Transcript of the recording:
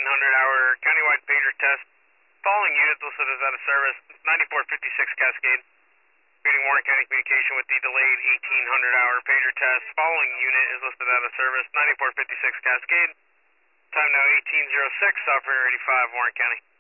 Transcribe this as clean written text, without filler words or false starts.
1800-hour countywide pager test. Following unit listed as out of service, 9456 Cascade. Reading Warren County Communication with the delayed 1800-hour pager test. Following unit is listed out of service, 9456 Cascade. Time now 1806, operator 85, Warren County.